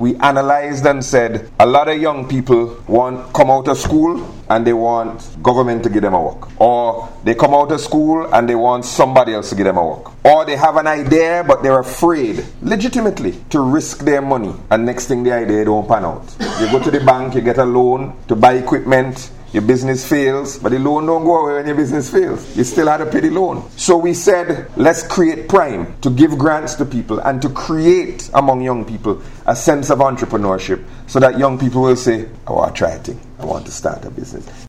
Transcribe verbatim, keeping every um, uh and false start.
we analyzed and said a lot of young people want come out of school and they want government to give them a work. Or they come out of school and they want somebody else to give them a work. Or they have an idea but they're afraid, legitimately, to risk their money. And next thing the idea don't pan out. You go to the bank, you get a loan to buy equipment, your business fails, but the loan don't go away when your business fails. You still had to pay the loan. So we said, let's create Prime to give grants to people and to create among young people a sense of entrepreneurship so that young people will say, I want to try a thing. I want to start a business.